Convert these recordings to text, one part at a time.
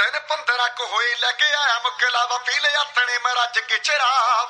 ਦਿਨ 15 ਕੁ ਹੋਈ ਲੈ ਕੇ ਆਇਆ ਮੁਕਲਾਵਾ ਪੀ ਲਿਆ ਤਣੇ ਮੈਂ ਰੱਜ ਕੇ ਚਰਾਬ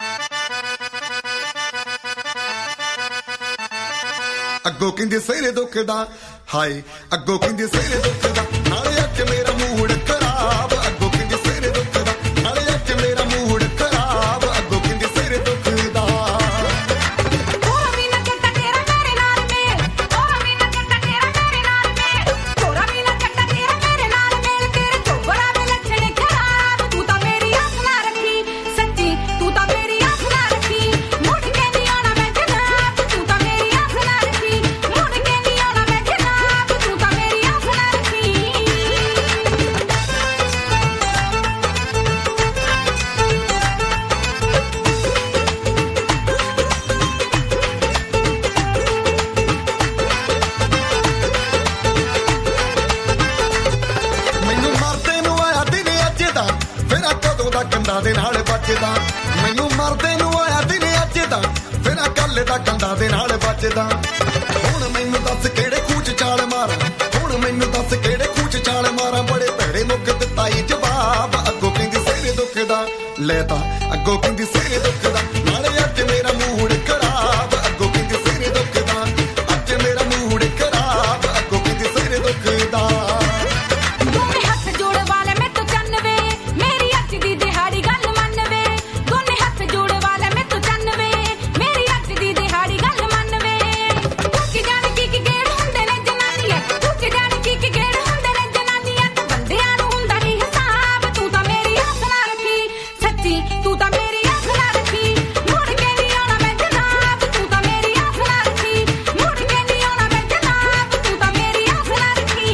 ਅੱਗੋਂ ਕਹਿੰਦੇ ਸਿਰੇ ਦੁਖਦਾ ਹਾਏ ਅੱਗੋਂ ਕਹਿੰਦੇ ਸਿਰੇ ਦੁਖਦਾ ਨਾਲੇ ਅੱਜ ਮੇਰਾ ਮੂਡ ਖਰਾਬ ਅੱਗੋਂ ਕਹਿੰਦੇ ਸਿਰੇ ਦੁਖਦਾ ਨਾਲੇ ਅੱਜ ਮੇਰਾ ਮੂਡ ਖਰਾਬ ਅੱਗੋਂ ਕਹਿੰਦੇ ਸਿਰੇ ਦੁਖਦਾ ਥੋੜਾ ਵੀ ਨਾ ਕੱਟਾ ਤੇਰਾ ਮੇਰੇ ਨਾਲ ਮੇਲ ਥੋੜਾ ਵੀ ਨਾ ਕੱਟਾ ਤੇਰਾ ਮੇਰੇ ਨਾਲ ਮੇਲ ਥੋੜਾ ਵੀ ਨਾ ਕੱਟਾ ਤੇਰਾ ਮੇਰੇ ਨਾਲ ਮੇਲ ਤੇਰੇ ਚੋਬੜਾ ਦੇ ਲੱਛਣ ਖਰਾਬ ਤੂੰ ਤਾਂ ਮੇਰੀ ਆਸ ਨਾ ਰੱਖੀ ਸੱਚੀ ਤੂੰ ਤਾਂ ਮੇਰੀ ਆਸ ਨਾ ਰੱਖੀ ਮੁੜ ਕੇ ਨਹੀਂ ਆਉਣਾ ਮੈਂ ਜਨਾਬ ਤੂੰ ਤਾਂ ਮੇਰੀ ਆਸ ਨਾ ਰੱਖੀ ਮੁੜ ਕੇ ਨਹੀਂ ਆਉਣਾ ਮੈਂ ਜਨਾਬ ਤੂੰ ਤਾਂ ਮੇਰੀ ਆਸ ਨਾ ਰੱਖੀ ਮੈਨੂੰ ਮਰਦੇ ਨੂੰ ਆਇਆ ਦਿਨ ਅੱਜ ਦਾ ਫਿਰ ਕਦੋਂ ਦਾ ਕੰਦਾ ਦੇ ਨਾਲ ਵੱਜਦਾ ਮੈਨੂੰ ਮਰਦੇ ਨੂੰ ਆਇਆ ਦਿਨ ਅੱਜ ਦਾ ਫਿਰ ਕੱਲ ਦਾ ਕੰਦਾ ਦੇ ਨਾਲ ਵੱਜਦਾ ਹੁਣ ਮੈਨੂੰ ਦੱਸ ਕਿਹੜੇ ਖੂਚ ਚਾਲ ਮਾਰਾਂ ਹੁਣ ਮੈਨੂੰ ਦੱਸ ਕਿਹੜੇ ਖੂਚ ਚਾਲ ਮਾਰਾਂ ਬੜੇ ਭੈੜੇ ਮੁੱਕ ਦਿੱਤਾ ਈ ਜਵਾਬ ਅੱਗੋਂ ਕਹਿੰਦੀ ਸਿਰੇ ਦੁਖਦਾ ਲੈ ਤਾਂ ਅੱਗੋਂ ਕਹਿੰਦੀ ਸਿਰੇ ਦੁਖਦਾ ਨਾਲੇ ਅੱਜ ਮੇਰਾ ਮੂਡ ਖਰਾਬ ਅੱਗੋਂ ਕਹਿੰਦੀ ਸਿਰੇ ਦੁਖਦਾ ਅੱਜ ਮੇਰਾ ਮੂਡ ਖਰਾਬ ਅੱਗੋਂ ਕਹਿੰਦੀ ਸਿਰੇ ਦੁਖਦਾ ਦੋਨੇ ਹੱਥ ਜੋੜ ਵਾਲੇ ਮੈਂ ਤੂੰ ਚੰਨਵੇ ਮੇਰੀ ਅੱਜ ਦੀ ਦਿਹਾੜੀ ਗੱਲ ਮੰਨਵੇ ਦੋਨੇ ਹੱਥ ਜੋੜ ਵਾਲੇ ਮੈਂ ਤੂੰ ਚੰਨਵੇ ਮੇਰੀ ਅੱਜ ਦੀ ਦਿਹਾੜੀ ਗੱਲ ਮੰਨਵੇ ਤੂੰ ਕੀ ਜਾਣ ਕੀ ਗੇੜ ਹੁੰਦੇ ਨੇ ਜਨਾਨੀਆਂ ਤੂੰ ਕੀ ਜਾਣ ਕੀ ਗੇੜ ਹੁੰਦੇ ਨੇ ਜਨਾਨੀਆਂ ਤੇ ਬੰਦਿਆਂ ਨੂੰ ਹੁੰਦਾ ਨਹੀਂ ਹਿਸਾਬ ਤੂੰ ਤਾਂ ਮੇਰੀ ਆਸ ਨਾ ਰੱਖੀ ਸੱਚੀ ਤੂੰ ਤਾਂ ਮੇਰੀ ਆਸ ਨਾ ਰੱਖੀ ਮੁੜ ਕੇ ਨਹੀਂ ਆਉਣਾ ਮੈਂ ਜਨਾਬ ਤੂੰ ਤਾਂ ਮੇਰੀ ਆਸ ਨਾ ਰੱਖੀ ਮੁੜ ਕੇ ਨਹੀਂ ਆਉਣਾ ਮੈਂ ਜਨਾਬ ਤੂੰ ਤਾਂ ਮੇਰੀ ਆਸ ਨਾ ਰੱਖੀ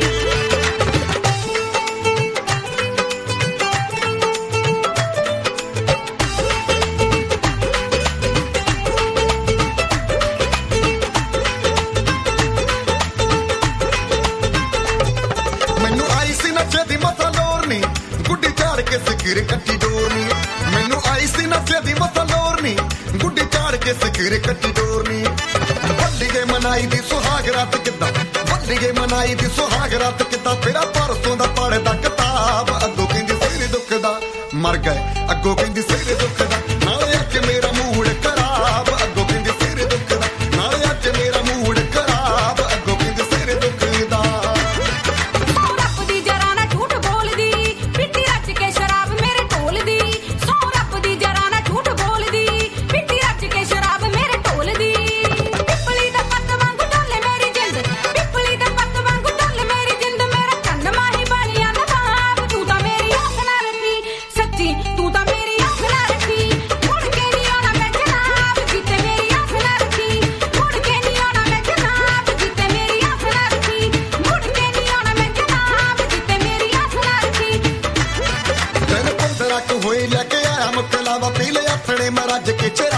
ਮੈਨੂੰ ਆਈ ਸੀ ਨਸ਼ੇ ਦੀ ਮਸਾ ਲੋਰਨੀ ਗੁੱਡੀ ਝਾੜ ਕੇ ਸਿਕਰ ਕੱਟੀ ਡੋਰਨੀ ਮੈਨੂੰ ਆਈ ਸੀ ਨਸ਼ੇ ਦੀ ਮਸਾ ਲੋਰਨੀ ਗੁੱਡੀ ਝਾੜ ਕੇ ਸਿਕਰ ਕੱਟੀ ਡੋਰਨੀ ਵੱਲੀਏ ਮਨਾਈ ਦੀ ਸੁਹਾਗ ਰਾਤ ਕਿੱਦਾਂ ਵੱਲੀਏ ਮਨਾਈ ਦੀ ਸੁਹਾਗ ਰਾਤ ਕਿੱਦਾਂ ਤੇਰਾ ਪਰਸੋਂ ਦਾ ਪੜਦਾ ਕਿਤਾਬ ਅੱਗੋਂ ਕਹਿੰਦੀ ਸਿਰ ਦੁਖਦਾ ਮਰ ਗਏ ਅੱਗੋਂ ਕਹਿੰਦੀ ਸਿਰ ਦੁਖਦਾ ਨਾਲੇ ਅੱਜ ਮੇਰਾ ਮੂਡ ਖਰਾਬ ਅੱਗੋਂ ਕਹਿੰਦੀ ਸਿਰ ਦੁਖਦਾ ਨਾਲੇ ਅੱਜ ਮੇਰਾ ਮੂਡ ਖਰਾਬ ਅੱਗੋਂ ਕਹਿੰਦੀ ਸਿਰ ਦੁਖਦਾ ਸੌ ਰੱਬ ਦੀ ਜਰਾ ਨਾ ਝੂਠ ਬੋਲਦੀ ਪਿੱਟੀ ਰੱਜ ਕੇ ਸ਼ਰਾਬ ਮੇਰੇ ਢੋਲਦੀ ਸੌ ਰੱਬ ਦੀ ਜਰਾ ਨਾ ਝੂਠ ਬੋਲਦੀ ਪਿੱਟੀ ਰੱਜ ਕੇ ਸ਼ਰਾਬ ਮੇਰੇ ਢੋਲਦੀ ਪਿੱਪਲੀ ਦਾ ਪੱਤ ਵਾਂਗੂ ਢੋਲੇ ਮੇਰੀ ਜਿੰਦ ਪਿੱਪਲੀ ਦਾ ਪੱਤ ਵਾਂਗੂ ਢੋਲੇ ਮੇਰੀ ਜਿੰਦ ਮੇਰਾ ਕੰਨ ਮਾਹੀ ਬਾਲੀਆਂ ਨਵਾਬ ਤੂੰ ਤਾਂ ਮੇਰੀ ਆਸ ਨਾ ਰੱਖੀ ਸੱਚੀ ਤੂੰ ਤਾਂ ਮੇਰੀ ਆਸ ਨਾ ਰੱਖੀ ਮੁੜ ਕੇ ਨਹੀਂ ਆਉਣਾ ਮੈਂ ਜਨਾਬ ਜਿੱਤੇ ਮੇਰੀ ਆਸ ਨਾ ਰੱਖੀ ਮੁੜ ਕੇ ਨਹੀਂ ਆਉਣਾ ਮੈਂ ਜਨਾਬ ਜਿੱਤੇ ਮੇਰੀ ਆਸ ਨਾ ਰੱਖੀ ਮੁੜ ਕੇ ਨਹੀਂ ਆਉਣਾ ਮੈਂ ਜਨਾਬ ਜਿੱਤੇ ਮੇਰੀ ਆਸ ਨਾ ਰੱਖੀ ਦਿਨ 15 ਕੁ ਹੋਈ ਲੈ ਕੇ ਆਇਆ ਮੁਕਲਾਵਾ ਪੀ ਲਿਆ ਥਣੇ ਮੈਂ ਰੱਜ ਕੇ ਚਰਾਬ